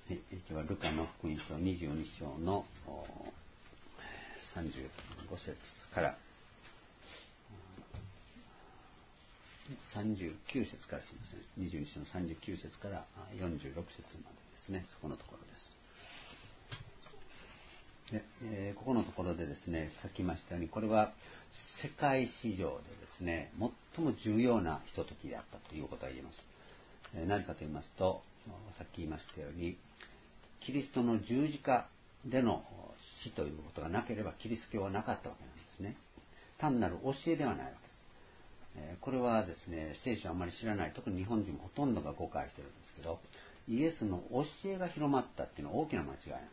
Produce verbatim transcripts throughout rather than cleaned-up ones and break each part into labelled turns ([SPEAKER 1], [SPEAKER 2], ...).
[SPEAKER 1] はい、今日はルカの福音書にじゅうに章のさんじゅうご節からさんじゅうきゅう節からすみません、にじゅうに章のさんじゅうきゅう節からよんじゅうろく節までですね、そこのところです。で、えー、ここのところでですね、さっき言いましたように、これは世界史上でですね、最も重要なひとときであったということが言えます。えー、何かと言いますと、さっき言いましたように、キリストの十字架での死ということがなければキリスト教はなかったわけなんですね。単なる教えではないわけです。えー、これはですね、聖書をあまり知らない、特に日本人もほとんどが誤解しているんですけど、イエスの教えが広まったっていうのは大きな間違いなんです。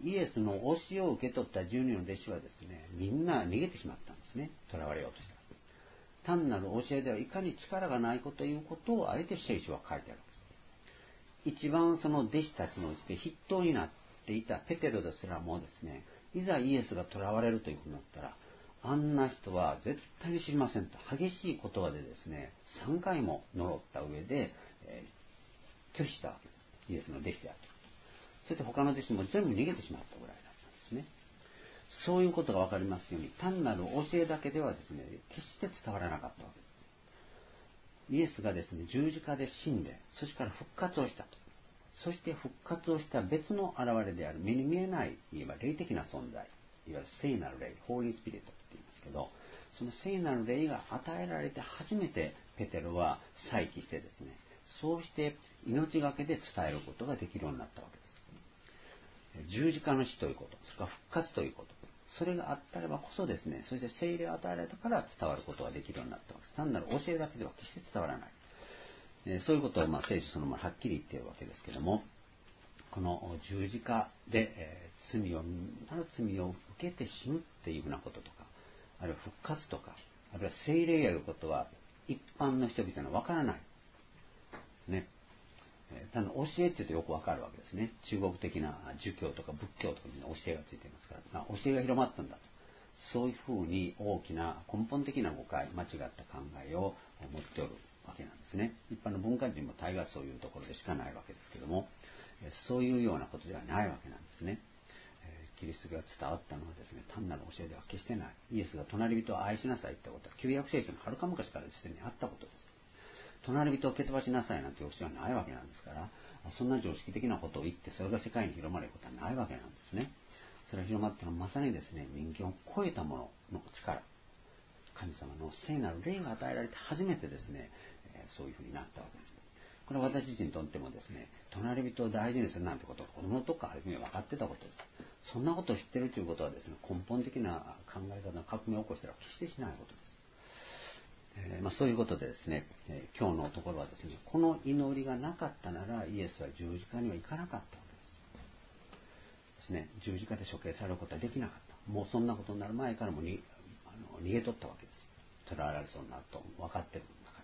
[SPEAKER 1] イエスの教えを受け取ったじゅうにんの弟子はですね、みんな逃げてしまったんですね。囚われようとした。単なる教えではいかに力がないことということをあえて聖書は書いてあるわけです。一番その弟子たちのうちで筆頭になっていたペテロですらもですね、いざイエスが囚われるというふうになったら、あんな人は絶対に知りませんと激しい言葉でですね、さんかいも呪った上で、えー、拒否したわけです。イエスの弟子であると。そして他の弟子も全部逃げてしまったぐらいだったんですね。そういうことが分かりますように、単なる教えだけではですね、決して伝わらなかったわけです。イエスがですね、十字架で死んで、そしてから復活をしたと。そして復活をした別の現れである目に見えない、いわば霊的な存在、いわゆる聖なる霊、ホーリースピリットって言いますけど、その聖なる霊が与えられて初めてペテロは再起してですね、そうして命がけで伝えることができるようになったわけです。十字架の死ということ、それから復活ということ、それがあったればこそですね、そして聖霊を与えられたから伝わることができるようになったわけです。単なる教えだけでは決して伝わらない。えー、そういうことをまあ聖書そのままはっきり言っているわけですけども、この十字架で、えー、罪をみんなの罪を受けて死ぬっていうふうなこととか、あるいは復活とか、あるいは聖霊やいうことは一般の人々には分からないね。ただ教えって言うとよくわかるわけですね。中国的な儒教とか仏教とかに教えがついていますから、まあ、教えが広まったんだと。そういうふうに大きな根本的な誤解、間違った考えを持っておるわけなんですね。一般の文化人も大概そういうところでしかないわけですけども、そういうようなことではないわけなんですね。キリストが伝わったのはですね、単なる教えでは決してない。イエスが隣人を愛しなさいってことは旧約聖書のはるか昔からすでにあったことです。隣人を蹴飛ばしなさいなんて教えはないわけなんですから、そんな常識的なことを言ってそれが世界に広まることはないわけなんですね。それが広まったのはまさにですね、人間を超えたものの力、神様の聖なる霊が与えられて初めてですね、そういうふうになったわけです。これは私自身にとってもですね、隣人を大事にするなんてことは子供のとこから初め分かってたことです。そんなことを知ってるということはですね、根本的な考え方の革命を起こしたら決してしないことです。えーまあ、そういうことでですね、えー、今日のところはですね、この祈りがなかったならイエスは十字架には行かなかったわけです。ですね、十字架で処刑されることはできなかった。もうそんなことになる前からもにあの逃げ取ったわけです。捕らえられそうになると分かってるんだから。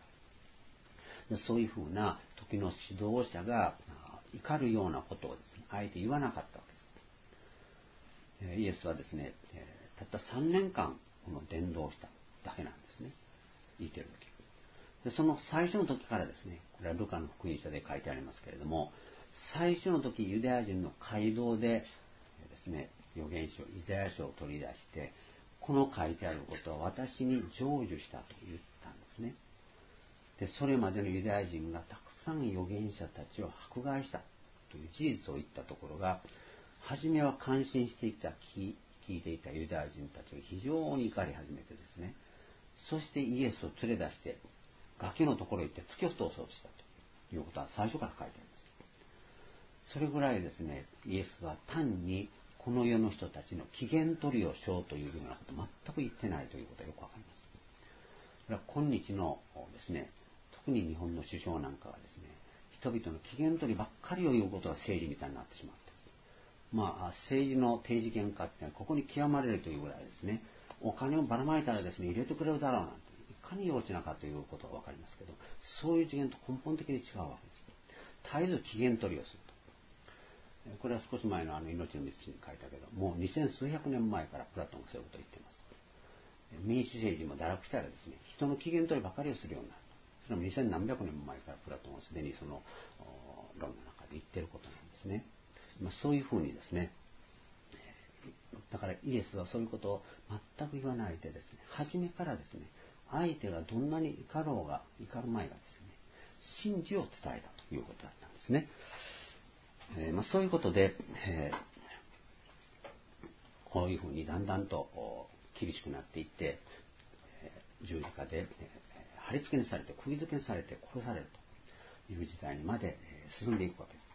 [SPEAKER 1] でそういうふうな時の指導者が怒るようなことをですね、あえて言わなかったわけです。えー、イエスはですね、えー、たったさんねんかんこの伝道しただけなんですね。生きている時で、その最初の時からですね、これはルカの福音書で書いてありますけれども、最初の時ユダヤ人の街道でですね、預言書イザヤ書を取り出して、この書いてあることは私に成就したと言ったんですね。でそれまでのユダヤ人がたくさん預言者たちを迫害したという事実を言ったところが、初めは感心していた聞いていたユダヤ人たちが非常に怒り始めてですね、そしてイエスを連れ出して崖のところへ行って突き落とそうとしたということは最初から書いてあります。それぐらいですね、イエスは単にこの世の人たちの機嫌取りをしようというようなこと全く言ってないということがよくわかります。これは今日のですね、特に日本の首相なんかはですね、人々の機嫌取りばっかりを言うことが政治みたいになってしまうと。まあ政治の定時原価ってのはここに極まれるというぐらいですね、お金をばらまいたらですね、入れてくれるだろうなんて、いかに幼稚なかということが分かりますけど、そういう次元と根本的に違うわけです。絶えず機嫌取りをすると。これは少し前のあの命の道に書いたけど、もう二千数百年前からプラトンがそういうことを言っています。民主政治も堕落したらですね、人の機嫌取りばかりをするようになると。それも二千何百年前からプラトンはすでにその論の中で言っていることなんです。 ですね。まあ、そういうふうにですね、だからイエスはそういうことを全く言わないでですね、初めからですね、相手がどんなに怒ろうが怒る前がですね、真理を伝えたということだったんですね。えーまあ、そういうことで、えーこういうふうにだんだんと厳しくなっていって、十字架で貼り付けにされて、釘付けにされて殺されるという時代にまで進んでいくわけです。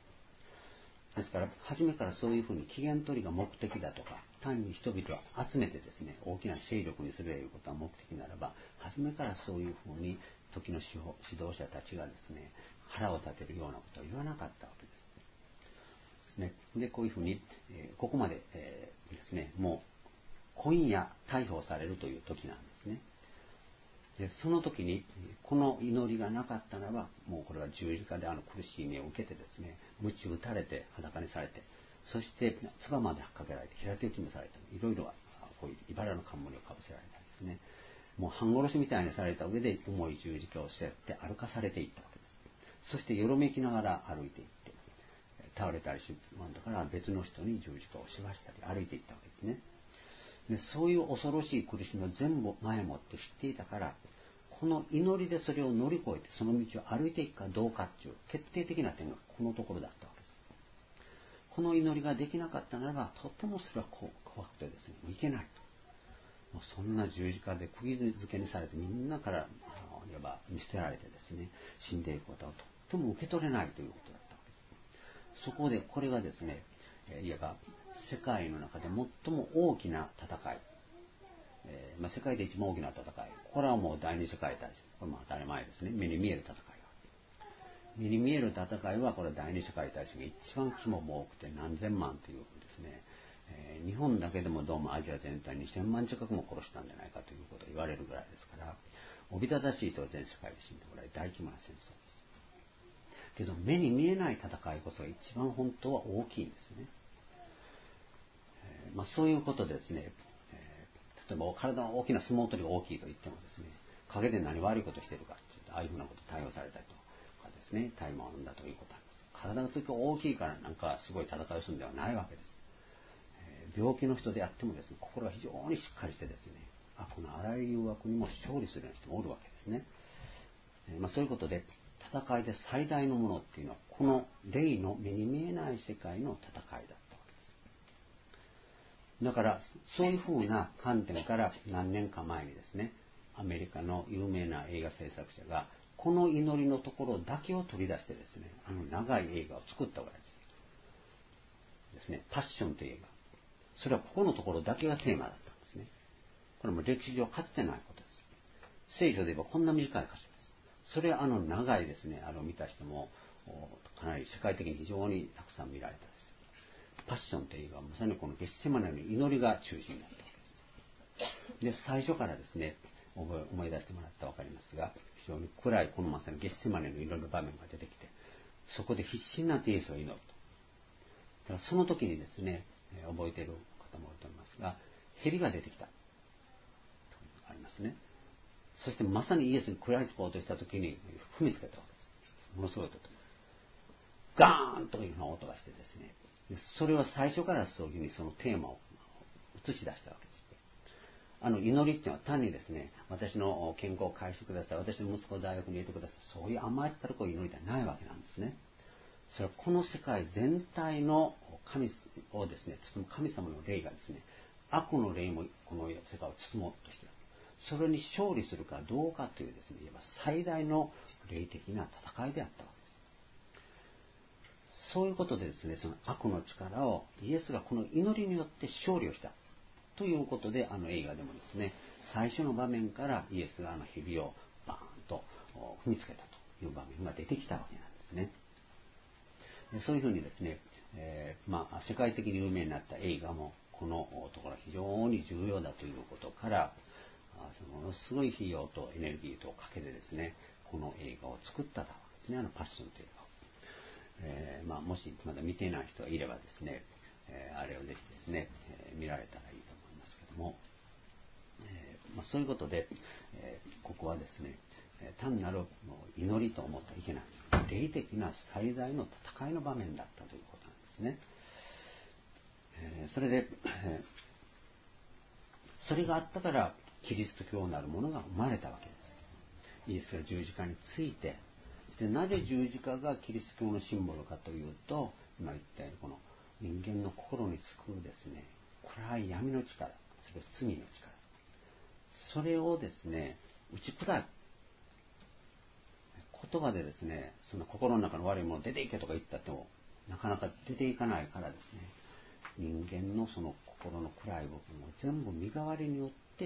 [SPEAKER 1] ですから、初めからそういうふうに期限取りが目的だとか、単に人々を集めてですね、大きな勢力にするということが目的ならば、初めからそういうふうに時の指導者たちがですね、腹を立てるようなことを言わなかったわけです。で、こういうふうに、えー、ここまで、えー、ですね、もう今夜逮捕されるという時なんですね。で、その時にこの祈りがなかったならば、もうこれは十字架であの苦しい目を受けてですね、鞭打たれて裸にされて、そして唾までかけられて平手打ちもされて、いろいろこういう茨の冠をかぶせられたりですね、もう半殺しみたいにされた上で重い十字架を背負って歩かされていったわけです。そしてよろめきながら歩いていって、倒れたりしまんだから別の人に十字架をしましたり歩いていったわけですね。で、そういう恐ろしい苦しみを全部前もって知っていたから、この祈りでそれを乗り越えてその道を歩いていくかどうかという決定的な点がこのところだったわけです。この祈りができなかったならば、とってもそれは怖くてですね、もういけないと。もうそんな十字架で釘付けにされてみんなからいわば見捨てられてですね、死んでいくことをとっても受け取れないということだったわけです。そこでこれがですね、いわば世界の中で最も大きな戦い、えーまあ、世界で一番大きな戦い、これはもう第二次世界大戦、これも当たり前ですね。目に見える戦いは目に見える戦いはこれは第二次世界大戦が一番規模も多くて何千万というですね、えー、日本だけでもどうもアジア全体にせんまん近くも殺したんじゃないかということを言われるぐらいですから、おびただしい人は全世界で死んでもらい大規模な戦争です。けど目に見えない戦いこそが一番本当は大きいんですね。えーまあ、そういうことですね、えー、例えば体の大きな相撲取りが大きいと言ってもですね、陰で何悪いことしてるかっていうと、ああいうふうなこと対応されたりとかですね、大麻を飲んだということなんです。体がとにかく大きいからなんかすごい戦いをするんではないわけです。えー、病気の人であってもですね、心が非常にしっかりしてですね、悪のあらゆる誘惑にも勝利するような人もおるわけですね。えーまあ、そういうことで戦いで最大のものっていうのはこの霊の目に見えない世界の戦いだったわけです。だからそういうふうな観点から何年か前にですね、アメリカの有名な映画制作者がこの祈りのところだけを取り出してですね、あの長い映画を作ったわけですですね。パッションという映画、それはここのところだけがテーマだったんですね。これも歴史上かつてないことです。聖書で言えばこんな短い箇所です。それはあの長いですね、あれを見た人もかなり世界的に非常にたくさん見られたです。パッションという映画はまさにこのゲッセマネの祈りが中心になったわけです。で、最初からですね、思い出してもらったら分かりますが、非常に暗いこのまさにゲッセマネのいろいろ場面が出てきて、そこで必死になってイエスを祈ると。だからその時にですね、覚えている方もいると思いますが、蛇が出てきたとありますね。そしてまさにイエスに食らいつこうとした時に踏みつけたわけです。ものすごい音と。ガーンというような音がしてですね、それは最初からそういうふうにそのテーマを映し出したわけです。あの祈りっていうのは単にですね、私の健康を返してください、私の息子を大学に入れてください、そういう甘ったるこう祈りではないわけなんですね。それはこの世界全体の神をですね、包む神様の霊がですね、悪の霊もこの世界を包もうとしている。それに勝利するかどうかというですね、いわば最大の霊的な戦いであったわけです。そういうことでですね、その悪の力をイエスがこの祈りによって勝利をしたということで、あの映画でもですね、最初の場面からイエスがあの蛇をバーンと踏みつけたという場面が出てきたわけなんですね。そういうふうにですね、えーまあ、世界的に有名になった映画もこのところ非常に重要だということから、そのものすごい費用とエネルギーとかけてですね、この映画を作ったわけですね、あのパッションという映画を。えーまあ、もしまだ見ていない人がいればですね、えー、あれをぜひですね、えー、見られたらいいと思いますけども、えーまあ、そういうことで、えー、ここはですね、単なる祈りと思ってはいけない。霊的な最大の戦いの場面だったということなんでですね。えー、それで、えー、それがあったからキリスト教なるものが生まれたわけです。イエスが十字架について、でなぜ十字架がキリスト教のシンボルかというと、今言ったようにこの人間の心に救うですね、暗い闇の力、それは罪の力、それをですね打ち砕く。言葉でですね、その心の中の悪いもの出ていけとか言ったってもなかなか出ていかないからですね、人間のその心の暗い部分を全部身代わりによって、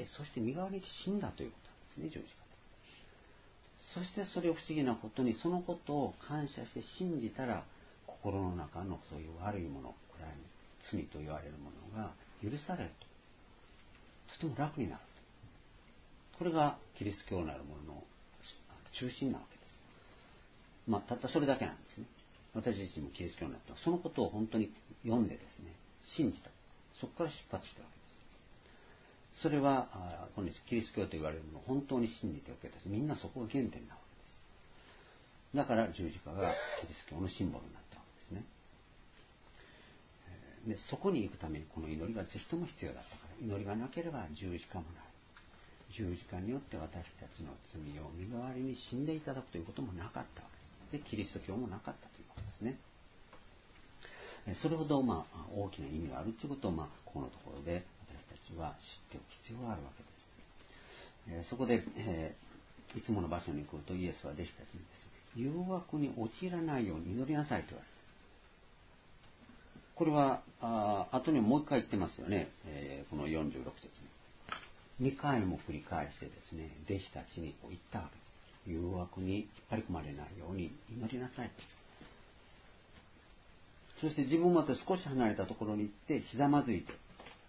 [SPEAKER 1] そして身代わりに死んだということなんですね、十字架で。そしてそれを不思議なことに、そのことを感謝して信じたら、心の中のそういう悪いもの、暗い罪と言われるものが許されると。とても楽になる。これがキリスト教なるものの中心なわけです。まあ、たったそれだけなんですね。私自身もキリスト教になったそのことを本当に読んでですね、信じた。そこから出発したわけです。それは、今日キリスト教と言われるものを本当に信じておけたし、みんなそこが原点なわけです。だから十字架がキリスト教のシンボルになったわけですね。で、そこに行くためにこの祈りがぜひとも必要だったから、祈りがなければ十字架もない。十字架によって私たちの罪を身代わりに死んでいただくということもなかったわけです。で、キリスト教もなかったということですね。それほど、まあ、大きな意味があるということを、まあ、ここのところで私たちは知っておく必要があるわけです。えー、そこで、えー、いつもの場所に来るとイエスは弟子たちにですね、誘惑に陥らないように祈りなさいと言われる。これは、あ後にもう一回言ってますよね。えー、このよんじゅうろく節に。にかいも繰り返してですね、弟子たちにこう言ったわけです。誘惑に引っ張り込まれないように祈りなさいと。そして自分また少し離れたところに行ってひざまずいて、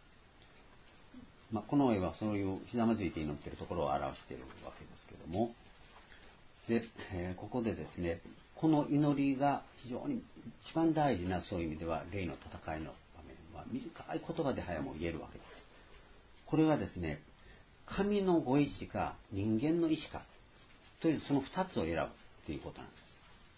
[SPEAKER 1] まあ、この絵はそういうひざまずいて祈っているところを表しているわけですけれども、で、えー、ここでですね、この祈りが非常に一番大事な、そういう意味では霊の戦いの場面は短い言葉で早も言えるわけです。これはですね、神のご意志か人間の意志かというその二つを選ぶということなんです。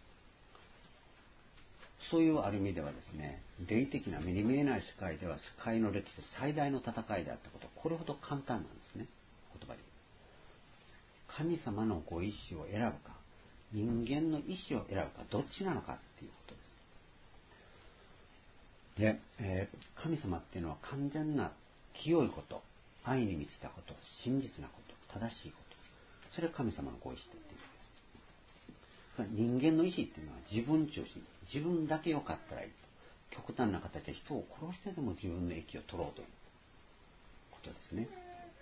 [SPEAKER 1] そういうある意味ではですね、霊的な目に見えない世界では世界の歴史最大の戦いであったこと、これほど簡単なんですね、言葉で。神様のご意志を選ぶか、人間の意志を選ぶか、どっちなのかっていうことです。で、えー、神様っていうのは完全な清いこと、愛に満ちたこと、真実なこと、正しいこと、それは神様のご意志と言っているんです。人間の意志っていうのは自分中心、自分だけ良かったらいいと、極端な形で人を殺してでも自分の益を取ろうということですね。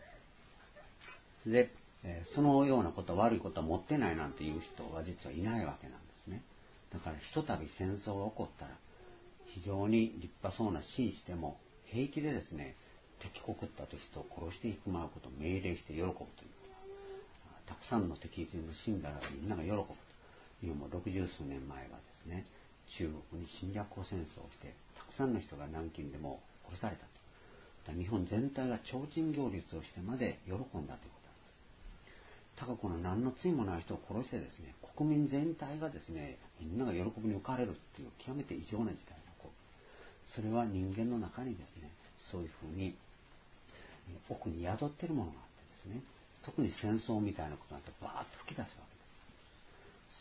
[SPEAKER 1] で、えー、そのようなこと、悪いことは持ってないなんていう人は実はいないわけなんですね。だからひとたび戦争が起こったら、非常に立派そうな紳士でも平気でですね、敵国だと人を殺してしまうことを命令して喜ぶという。たくさんの敵人が死んだらみんなが喜ぶという、もう六十数年前はですね、中国に侵略戦争をして、たくさんの人が南京でも殺されたと。日本全体が提灯行列をしてまで喜んだということなんです。ただこの何の罪もない人を殺してですね、国民全体がですね、みんなが喜びに浮かれるっていう極めて異常な事態が起こる。それは人間の中にですね、そういうふうに奥に宿っているものがあってですね、特に戦争みたいなことなんてバーッと吹き出すわけです。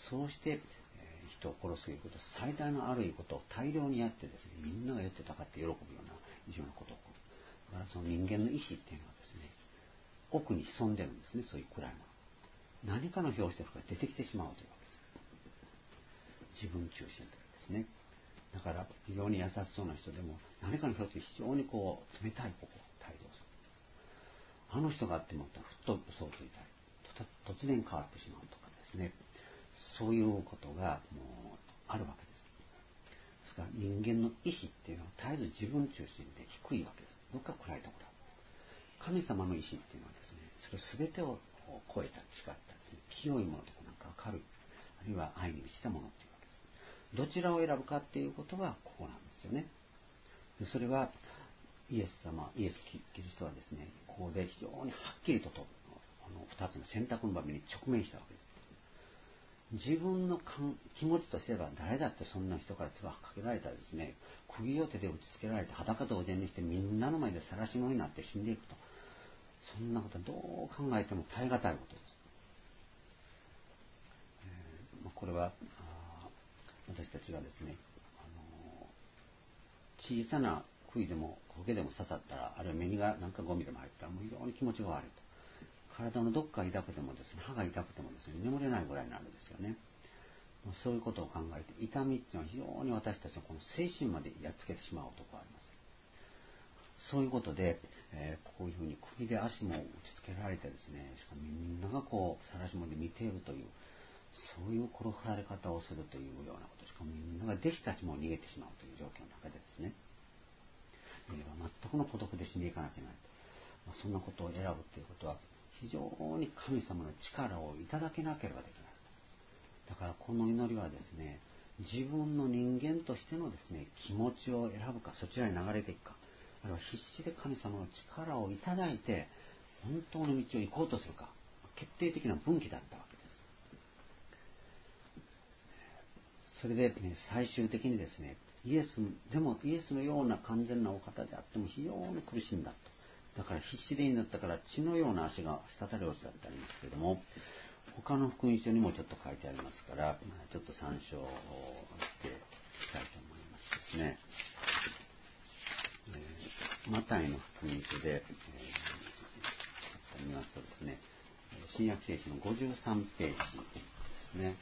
[SPEAKER 1] そうして、えー、人を殺すということ、最大の悪いことを大量にやってですね、みんなが寄ってたかって喜ぶような異常なことが起こる。だからその人間の意志っていうのはですね、奥に潜んでるんですね、そういう暗いもの。何かの表紙が出てきてしまうというわけです。自分中心というですね。だから非常に優しそうな人でも何かの表紙で非常にこう冷たいここ態度をする。あの人がって思ったらふっと嘘をついたり、突然変わってしまうとかですね、そういうことがもうあるわけです。ですから人間の意志っていうのは絶えず自分中心で低いわけです。どっか暗いところ。神様の意志っていうのはですね、それ全てを超えた違ったですね、清いものとかなんか明るい、あるいは愛に満ちたものっていうわけです。どちらを選ぶかっていうことがここなんですよね。でそれはイエス様、イエス・キリストはですね、ここで非常にはっきりととあの二つの選択の場面に直面したわけです。 自分の気持ちとすれば、誰だってそんな人から唾をかけられたらですね、釘を手で打ちつけられて裸同然にしてみんなの前で晒し者になって死んでいくと、そんなことはどう考えても耐え難いことです。えー、これは私たちがですね、あの小さな杭でも苔でも刺さったら、あるいは目にがなんかゴミでも入ったらもう非常に気持ちが悪いと。体のどっか痛くてもですね、歯が痛くてもですね、眠れないぐらいになるんですよね。そういうことを考えて、痛みっていうのは非常に私たちのこの精神までやっつけてしまうところがあります。そういうことで、えー、こういうふうに首で足も打ちつけられてですね、しかもみんながこう晒し者で見ているという、そういう殺され方をするというようなこと、しかもみんなが弟子たちも逃げてしまうという状況の中でですね、えー、全くの孤独で死んでいかなきゃいけないと。まあ、そんなことを選ぶということは、非常に神様の力をいただけなければできない。だからこの祈りはですね、自分の人間としてのですね、気持ちを選ぶか、そちらに流れていくか、あるいは必死で神様の力をいただいて、本当の道を行こうとするか、決定的な分岐だったわけです。それで、ね、最終的にですね、イエス、でもイエスのような完全なお方であっても非常に苦しんだと。だから必死で祈ったから血のような足が滴り落ちたってありますけれども、他の福音書にもちょっと書いてありますから、ちょっと参照していきたいと思いますですね。えー、マタイの福音書で、えー、ちょっと見ますとですね、新約聖書のごじゅうさんページですね。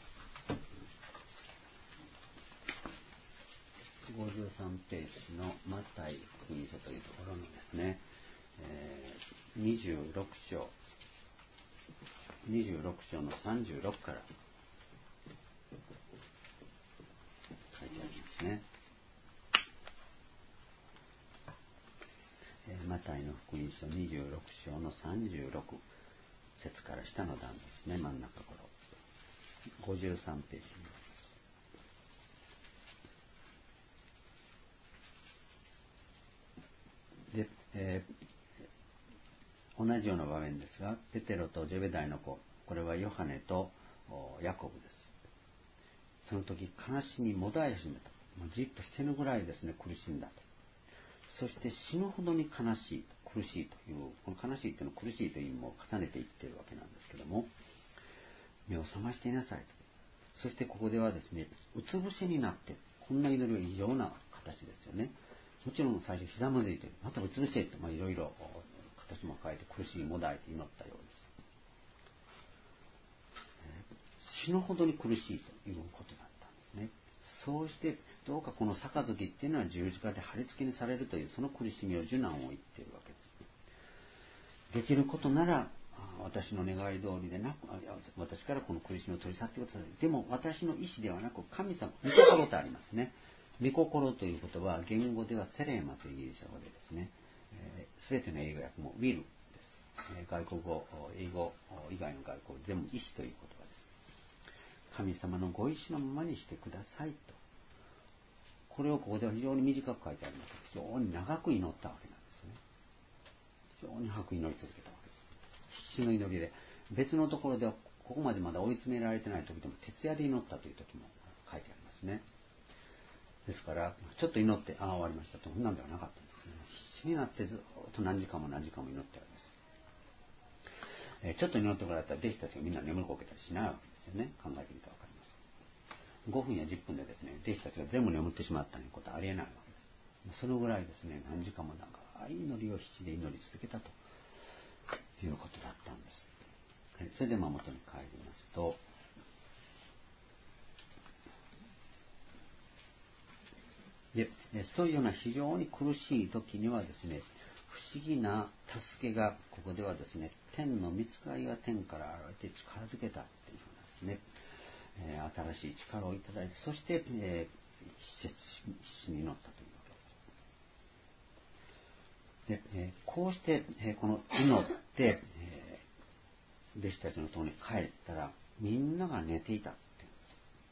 [SPEAKER 1] ごじゅうさんページのマタイ福音書というところのですね、えー、にじゅうろく章にじゅうろく章のさんじゅうろくから書いてありますね。えー、マタイの福音書にじゅうろく章のさんじゅうろく節から下の段ですね、真ん中頃ごじゅうさんページになります。で、えー、同じような場面ですが、ペテロとジェベダイの子、これはヨハネとヤコブです。その時悲しみもだえ始めた。もうじっとしてるぐらいですね、苦しんだと。そして死ぬほどに悲しい、苦しいという、この悲しいというのは苦しいという意味も重ねていっているわけなんですけども、目を覚ましていなさいと。そしてここではですね、うつ伏せになって、こんな祈りは異常な形ですよね。もちろん最初ひざまずいて、またうつ伏せって、まあ、いろいろ形も変えて苦しいもだえて祈ったようです。死ぬほどに苦しいということだったんですね。そうしてどうかこの杯っていうのは十字架で貼り付けにされるというその苦しみを受難を言っているわけです。できることなら私の願い通りでなく、私からこの苦しみを取り去ってください。でも私の意思ではなく神様、御心とありますね。御心ということは言語ではセレーマというギリシャ語でですね、すべての英語訳も will です。外国語、英語以外の外国語全部意思という言葉です。神様のご意志のままにしてくださいと。これをここでは非常に短く書いてあります。非常に長く祈ったわけなんですね。非常に長く祈り続けたわけです。必死の祈りで、別のところではここまでまだ追い詰められてない時でも徹夜で祈ったという時も書いてありますね。ですからちょっと祈ってああ終わりましたと、そんなんではなかったんですね。必死になってずっと何時間も何時間も祈ってあります。えー、ちょっと祈ってもらったら弟子たちがみんな眠りこけたりしないわけですよね。考えてみたら分かります。ごふんやじゅっぷんでですね、弟子たちが全部眠ってしまったということはありえないわけです。そのぐらいですね、何時間も長い祈りを必死で祈り続けたということだったんです。それでまあ元に帰りますと、でそういうような非常に苦しい時にはですね、不思議な助けがここではですね、天の御使いが天から現れて力づけたっていうふうなんですね。えー、新しい力をいただいて、そして、えー、必死に祈ったというわけです。で、えー、こうして、えー、この祈って、えー、弟子たちのところに帰ったらみんなが寝ていたっていうんです。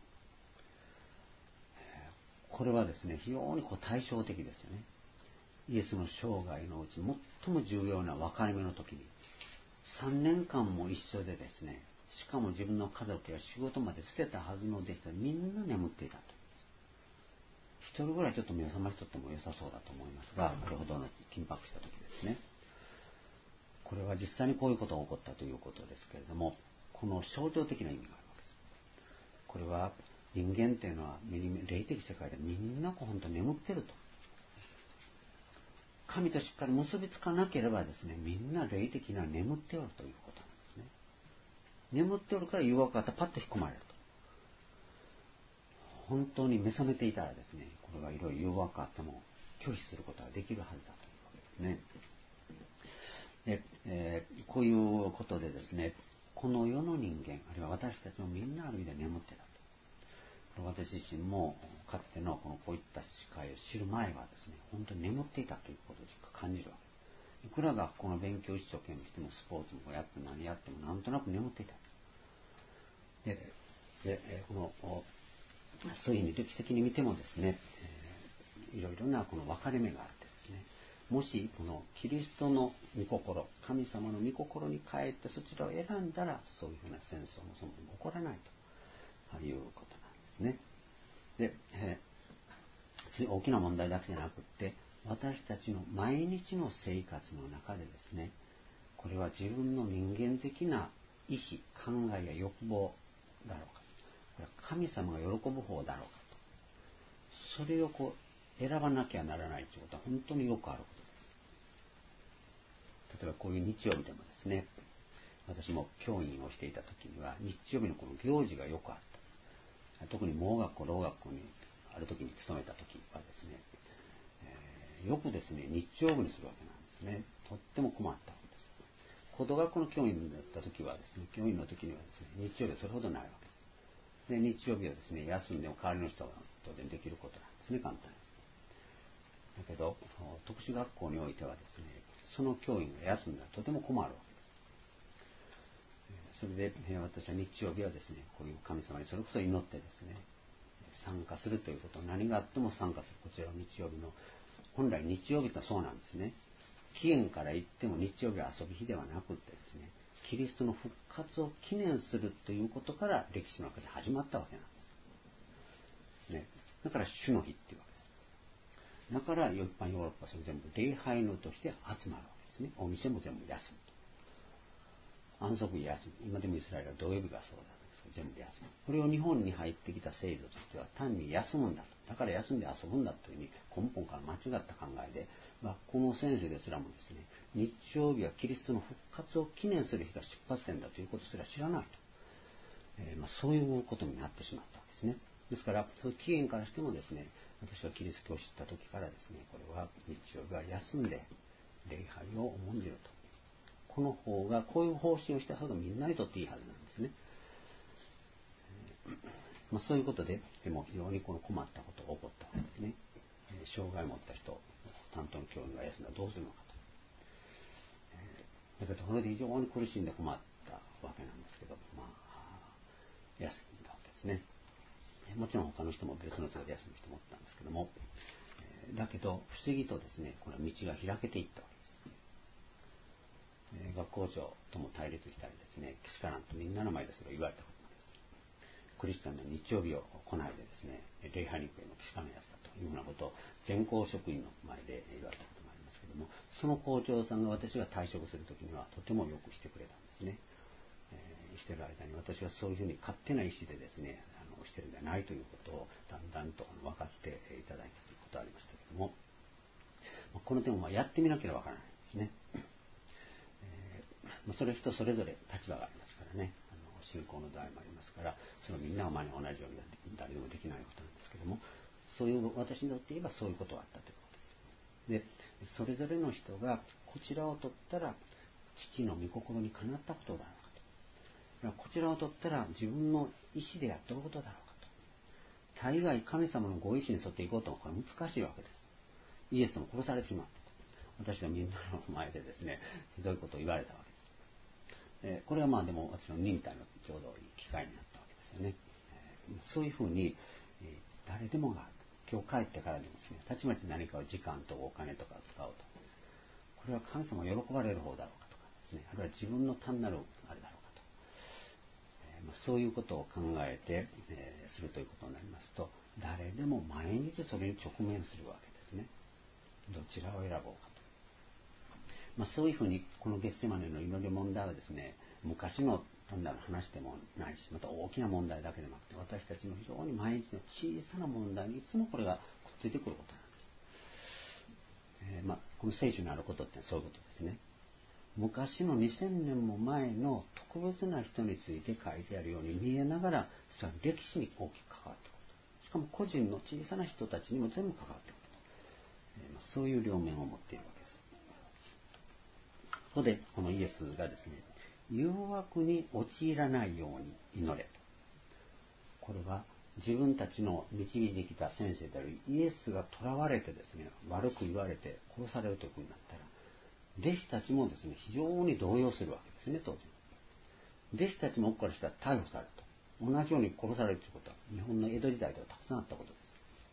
[SPEAKER 1] えー、これはですね、非常にこう対照的ですよね。イエスの生涯のうち最も重要な分かれ目の時にさんねんかんも一緒でですね、 しかも自分の家族や仕事まで捨てたはずの弟子たちはみんな眠っていたと。一人ぐらいちょっと目を覚ましとっても良さそうだと思いますが、これほどの緊迫した時ですね。これは実際にこういうことが起こったということですけれども、この象徴的な意味があるわけです。これは人間っていうのは霊的世界でみんなこう本当に眠ってると。神としっかり結びつかなければですね、みんな霊的には眠っておるということなんですね。眠っておるから誘惑があったらパッと引っ込まれると。本当に目覚めていたらですね、これはいろいろ誘惑があっても拒否することができるはずだというわけですね。で、えー、こういうことでですね、この世の人間、あるいは私たちもみんなある意味で眠ってたと。私自身もかつてのこのこういった世界を知る前はですね、本当に眠っていたということを実感感じるわけです。いくら学校の勉強を一生懸命してもスポーツもやって何やってもなんとなく眠っていた。で、でこのそういうふうに歴史的に見てもですね、えー、いろいろなこの分かれ目があってですね、もしこのキリストの御心、神様の御心に帰ってそちらを選んだら、そういうふうな戦争もそもそも起こらないということなんですね。で、えー、そういう大きな問題だけじゃなくって、私たちの毎日の生活の中でですね、これは自分の人間的な意志、考えや欲望だろうか、これは神様が喜ぶ方だろうかと、それをこう選ばなきゃならないということは本当によくあることです。例えばこういう日曜日でもですね、私も教員をしていた時には日曜日のこの行事がよくあった。特に盲学校、ろう学校にある時に勤めた時はですね、えー、よくですね日曜日にするわけなんですね。とっても困ったわけです。高等学校の教員だった時はですね、教員の時にはですね、日曜日はそれほどないわけです。で、日曜日はですね、休んでも代わりの人が当然できることなんですね、簡単に。だけど、特殊学校においてはですね、その教員が休んだらとても困るわけです。それで、ね、私は日曜日はですね、こういう神様にそれこそ祈ってですね、参加するということ、何があっても参加する。こちらの日曜日の、本来日曜日とそうなんですね。期限から言っても日曜日は遊び日ではなくてですね、キリストの復活を記念するということから歴史の中で始まったわけなんですね。だから主の日っていうわけです。だから一般ヨーロッパはそれ全部礼拝のとして集まるわけですね。お店も全部休む。安息日休む。今でもイスラエルは土曜日がそうなんですけど、全部休む。これを日本に入ってきた制度としては単に休むんだと。だから休んで遊ぶんだというふうに根本から間違った考えで、学校の先生ですらもですね、日曜日はキリストの復活を記念する日が出発点だということすら知らないと。えーまあ、そういうことになってしまったわけですね。ですから、そういう起源からしてもですね、私はキリスト教を知った時からですね、これは日曜日は休んで礼拝を重んじると。この方が、こういう方針をした方がみんなにとっていいはずなんですね。まあ、そういうことで、でも非常にこの困ったことが起こったわけですね。えー、障害を持った人、担当の教員が休んだらどうするのかと。えー、だけど、それで非常に苦しんで困ったわけなんですけど、まあ、休んだわけですね。もちろん他の人も別の人で休む人もおったんですけども、えー、だけど、不思議とですね、これは道が開けていったわけです。学校長とも対立したりですね、けしからんとみんなの前でそれを言われたこともあります。クリスチャンの日曜日を来ないでですね、礼拝に行くのけしからんやつだというようなことを全校職員の前で言われたこともありますけども、その校長さんが私が退職するときにはとてもよくしてくれたんですね。えー、してる間に私はそういうふうに勝手な意思でですね、あのしてるんじゃないということをだんだんと分かっていただいたということがありましたけども、この点もやってみなければわからないですね。それ人それぞれ立場がありますからね、あの信仰の度合いもありますから、それをみんなが前に同じように誰でもできないことなんですけども、そういう私にとって言えばそういうことがあったということです。で、それぞれの人がこちらを取ったら父の御心にかなったことだろうかと、こちらを取ったら自分の意思でやってることだろうかと、大概神様のご意志に沿っていこうともこれ難しいわけです。イエスとも殺されてしまったと、私はみんなの前でですね、ひどいことを言われたわけです。えー、これはまあでも私の忍耐のちょうどいい機会になったわけですよね。えー、そういうふうに、えー、誰でもが今日帰ってからでもですね、たちまち何かを時間とお金とか使うと、これは神様が喜ばれる方だろうかとかですね、あるいは自分の単なるあれだろうかと、 そういうことを考えて、えー、するということになりますと、誰でも毎日それに直面するわけですね。どちらを選ぼうかと。まあ、そういうふうにこのゲッセマネの祈り問題はですね、昔の単なる話でもないし、また大きな問題だけでなくて、私たちの非常に毎日の小さな問題にいつもこれがくっついてくることなんです。えーまあ、この聖書にあることってそういうことですね。昔のにせんねんも前の特別な人について書いてあるように見えながら、実は歴史に大きく関わってくる。しかも個人の小さな人たちにも全部関わってくる。えーまあ、そういう両面を持っているわけです。ここでこのイエスがですね、誘惑に陥らないように祈れ。これは自分たちの導いてきた先生であるイエスが囚われてですね、悪く言われて殺されるということになったら、弟子たちもですね、非常に動揺するわけですね、当時。弟子たちも奥からしたら逮捕されると。同じように殺されるということは、日本の江戸時代ではたくさんあったことです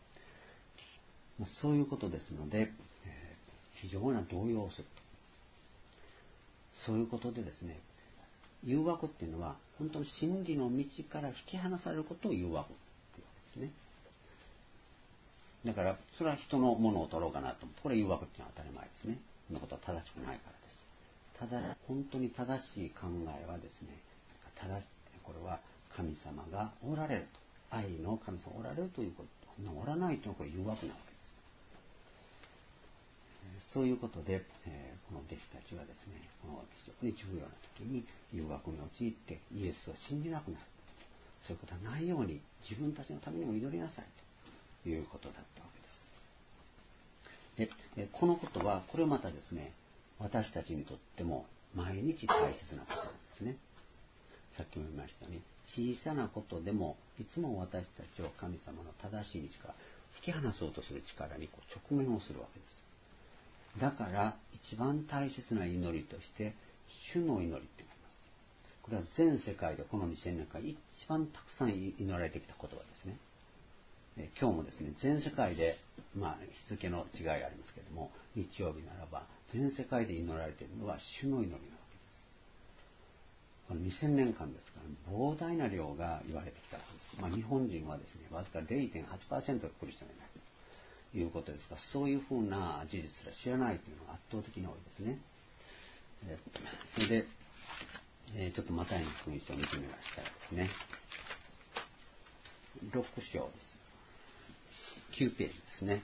[SPEAKER 1] 。そういうことですので、えー、非常な動揺をすると。そういうことでですね、誘惑っていうのは、本当に真理の道から引き離されることを誘惑っていうわけですね。だから、それは人のものを取ろうかなと思って、これ誘惑っていうのは当たり前ですね。そんなことは正しくないからです。ただ、本当に正しい考えはですね、正しこれは神様がおられると。愛の神様がおられるということ。おらないというのはこれ誘惑なわけです。そういうことで、えー、この弟子たちはですね、この非常に重要な時に誘惑に陥ってイエスを信じなくなる。そういうことはないように自分たちのためにも祈りなさいということだったわけです。で、このことは、これまたですね、私たちにとっても毎日大切なことなんですね。さっきも言いましたように、小さなことでもいつも私たちを神様の正しい道から引き離そうとする力にこう直面をするわけです。だから一番大切な祈りとして主の祈りって言います。これは全世界でこのにせんねんかん一番たくさん祈られてきた言葉ですね。今日もですね、全世界で、まあ、日付の違いがありますけれども、日曜日ならば全世界で祈られているのは主の祈りなわけです。このにせんねんかんですから、膨大な量が言われてきたわけです。まあ、日本人はですね、わずか れいてんはちパーセント が来る人がいないということですが、そういうふうな事実すら知らないというのが圧倒的に多いですね。それで、えー、ちょっとマタイの福音書を見てみましたらですね、ろく章です。きゅうページですね。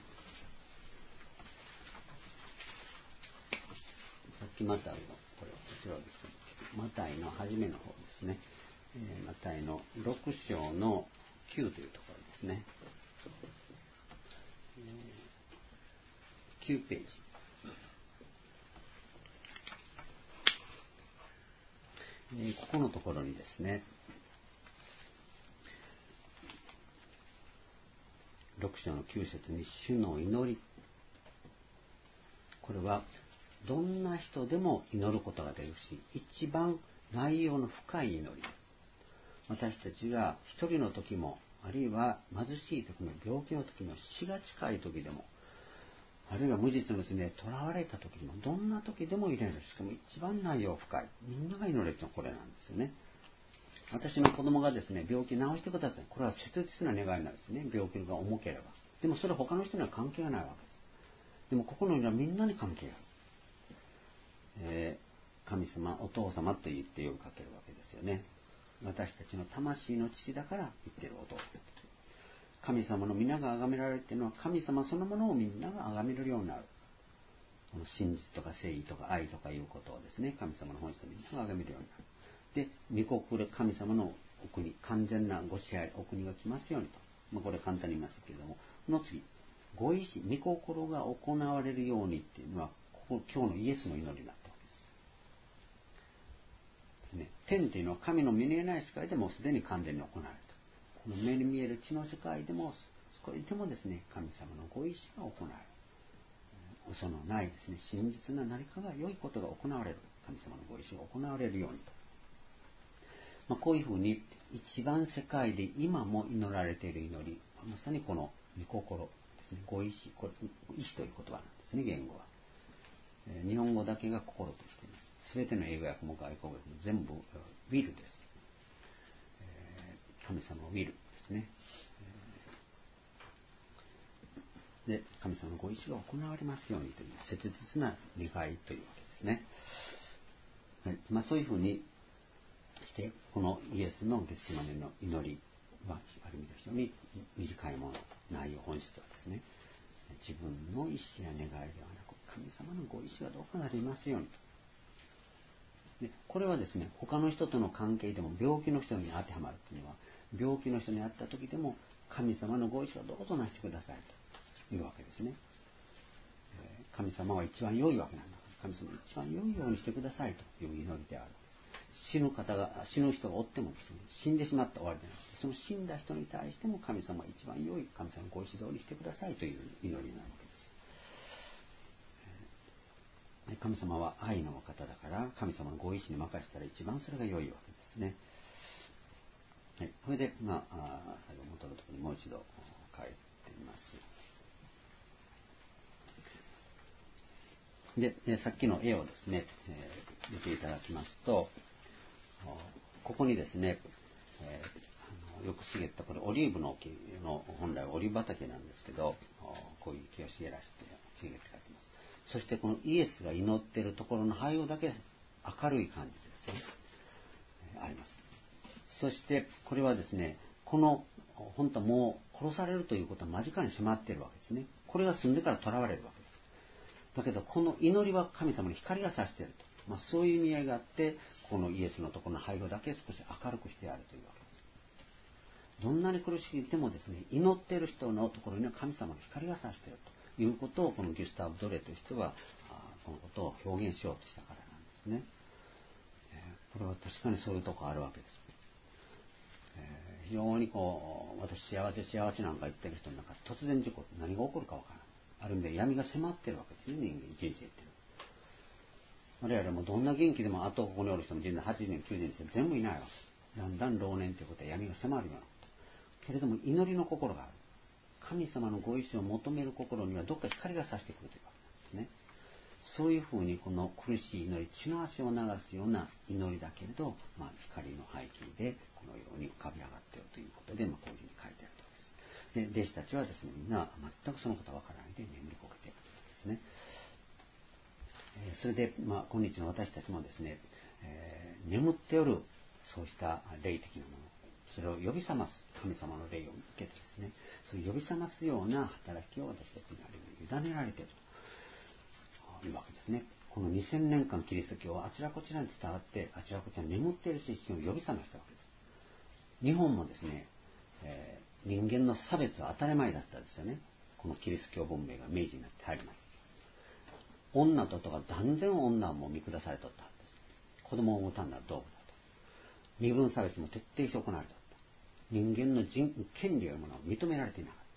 [SPEAKER 1] さっきマタイの、これはこちらですけど、マタイの初めの方ですね。えー、マタイのろく章のきゅうというところですね。えー、きゅうページ。えー、ここのところにですね、ろく章のきゅう節に主の祈り、これはどんな人でも祈ることができるし、一番内容の深い祈り、私たちが一人の時も、あるいは貧しい時も、病気の時も、死が近い時でも、あるいは無実の罪で囚われた時でも、どんな時でも祈れる。しかも一番内容深い、みんなが祈れるのはこれなんですよね。私の子供がですね、病気治してください。これは切実な願いなんですね。病気が重ければ。でもそれは他の人には関係がないわけです。でもここの祈りはみんなに関係がある。えー、神様、お父様と言って呼びかけるわけですよね。私たちの魂の父だから言ってるお父様。神様の皆が崇められているのは、神様そのものをみんなが崇めるようになる。この真実とか誠意とか愛とかいうことをですね、神様の本質をみんなが崇めるようになる。で、御国神様のお国、完全なご支配、お国が来ますようにと。まあ、これ簡単に言いますけれども、この次、ご意志、御心が行われるようにっていうのは、ここ今日のイエスの祈りになったわけです。ね、天というのは神の目に見えない世界でもすでに完全に行われた。この目に見える地の世界でも、少しでもですね、神様のご意志が行われる。嘘のないですね、真実な何かが良いことが行われる。神様のご意志が行われるようにと。まあ、こういうふうに一番世界で今も祈られている祈り、まさにこの御心ですね、ご意志、これ意志という言葉なんですね、言語は。えー、日本語だけが心としています。すべての英語訳も外国語も全部ウィルです。 神様を見るですね。で、神様のご意志が行われますようにという切実な願いというわけですね。はい、まあ、そういうふうにして、このイエスのゲッセマネの祈りは、ある意味で非常に短いもの、内容、本質はですね、自分の意志や願いではなく、神様のご意志がどうかなりますようにと。で、これはですね、他の人との関係でも病気の人に当てはまるというのは、病気の人に会った時でも、神様のご意志をどうぞなしてくださいというわけですね。神様は一番良いわけなんだ。神様が一番良いようにしてくださいという祈りである。死ぬ方が、死ぬ人がおってもですね、死んでしまった終わりでなくて、その死んだ人に対しても神様は一番良い、神様のご意志通りしてくださいという祈りなわけです。神様は愛の方だから、神様のご意志に任せたら一番それが良いわけですね。はい、それで、まあ、最後元のところにもう一度帰ってみます。で、さっきの絵をですね、えー、見ていただきますと、ここにですね、えー、あのよく茂ったこれオリーブの木の本来はオリーブ畑なんですけど、こういう木を茂らして茂って書いてます。そしてこのイエスが祈っているところの背後だけ明るい感じでですね、えー、あります。そしてこれはですね、この本当はもう殺されるということは間近に迫っているわけですね。これが済んでから囚われるわけです。だけどこの祈りは神様に光が差していると、まあ、そういう意味合いがあって、このイエスのところの背後だけ少し明るくしてあるというわけです。どんなに苦しいてもですね、祈っている人のところには神様の光が差しているということを、このギュスターブ・ドレとしてはこのことを表現しようとしたからなんですね。これは確かにそういうところあるわけです。非常にこう、私幸せ幸せなんか言ってる人の中で突然事故、何が起こるかわからない。ある意味で闇が迫ってるわけですね、人間人生っていうのは。我々もどんな元気でも、あとここにおる人も人生はちじゅうねんきゅうじゅうねんって全部いないわけです。だんだん老年ということは闇が迫るようなこと。けれども祈りの心がある。神様のご意志を求める心にはどっか光が差してくるというわけなんですね。そういうふうにこの苦しい祈り、血の汗を流すような祈りだけれど、まあ、光の背景でこのように浮かび上がっているということで、まあ、こういうふうに書いてあると。で、弟子たちはですね、みんな全くそのことはわからないで眠りこけているんですね。えー、それで、まあ、今日の私たちもですね、えー、眠っておるそうした霊的なもの、それを呼び覚ます神様の霊を受けてですね、そういう呼び覚ますような働きを私たちにある意味委ねられているというわけですね。このにせんねんかんキリスト教はあちらこちらに伝わって、あちらこちらに眠っている心身を呼び覚ましたわけです。日本もですね、えー人間の差別は当たり前だったんですよね。このキリスト教文明が明治になって入ります。女ととか断然女はもう見下されとったんです。子供を産む単なる道具だと。身分差別も徹底して行われとった。人間の人権利というものを認められていなかった。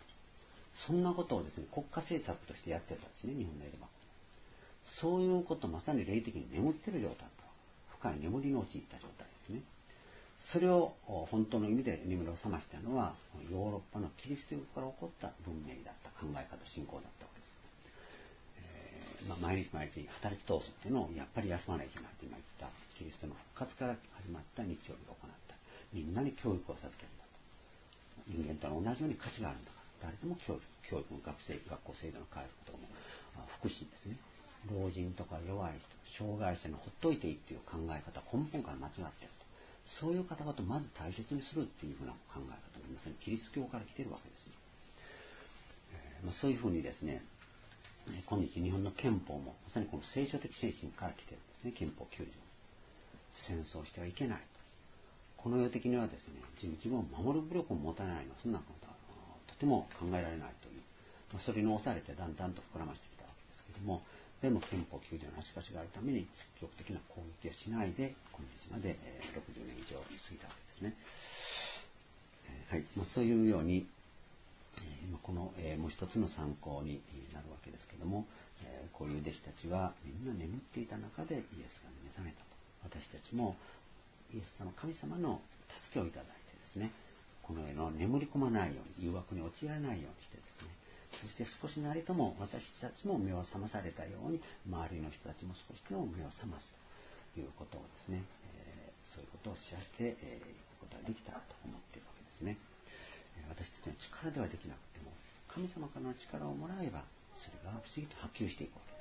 [SPEAKER 1] そんなことをですね、国家政策としてやってたんですね、日本のエレバコ。そういうことまさに霊的に眠っている状態と。深い眠りに陥った状態ですね。それを本当の意味で眠りを覚ましたのはヨーロッパのキリスト教から起こった文明だった、考え方、信仰だったわけです。えーまあ、毎日毎日働き通すっていうのをやっぱり休まないといけないと今言ったキリストの復活から始まった日曜日を行った。みんなに教育を授けるんだと。人間と同じように価値があるんだから、誰でも教育、教育の学生、学校制度の変えることも福祉ですね。老人とか弱い人、障害者にほっといていいっていう考え方、根本から間違っていると。そういう方々をまず大切にするっていうふうな考え方がまさにキリスト教から来ているわけですよ。えーまあ、そういうふうにですね、今日日本の憲法もまさにこの聖書的精神から来ているんですね。憲法きゅうじゅう。戦争してはいけないと。この世的にはですね、自分を守る武力を持たないのはそんなことはとても考えられないという、まあ、それに押されてだんだんと膨らましてきたわけですけども、でも憲法きゅうじゅうの足かしがあるために積極的な攻撃をしないで今日までろくじゅうねん以上過ぎたわけですね。はい、まあ、そういうようにこのもう一つの参考になるわけですけども、こういう弟子たちはみんな眠っていた中でイエスが目覚めたと。私たちもイエス様神様の助けをいただいてですね、この世の眠り込まないように、誘惑に陥らないようにしてですね、そして少しなりとも私たちも目を覚まされたように、周りの人たちも少しでも目を覚ますということをですね、えー、そういうことを知らせていくことができたらと思っているわけです。 ですね。私たちの力ではできなくても、神様からの力をもらえば、それが不思議と波及していくわ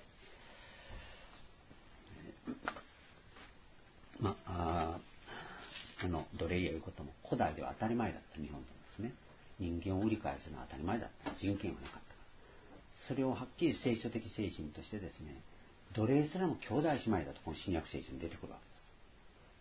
[SPEAKER 1] けです。まあ、あの奴隷やいうことも古代では当たり前だった日本でもですね、人間を売り買いするのは当たり前だった。人権はなかったから。それをはっきり聖書的精神としてですね、奴隷すらも兄弟姉妹だとこの新約聖書に出てくるわけです。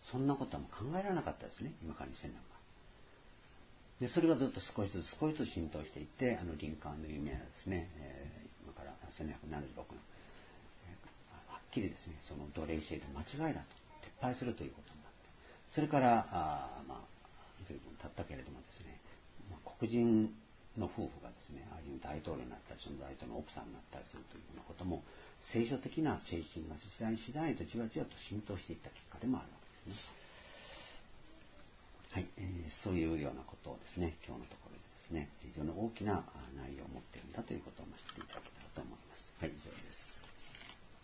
[SPEAKER 1] そんなことはもう考えられなかったですね、今からにせんねんまえ。でそれがずっと少しずつ少しずつ浸透していって、あのリンカーンの有名なですね、えー、今からせんにひゃくななじゅうろくねん、えー、はっきりですね、その奴隷制度間違いだと撤廃するということになって、それからあ、まあ、随分経ったけれどもですね、まあ、黒人の夫婦がですね、ああいう大統領になったり、その大統領の奥さんになったりするというようなことも、聖書的な精神が次第に次第とじわじわと浸透していった結果でもあるわけですね。はい、えー、そういうようなことをですね、今日のところでですね、非常に大きな内容を持っているんだということをまして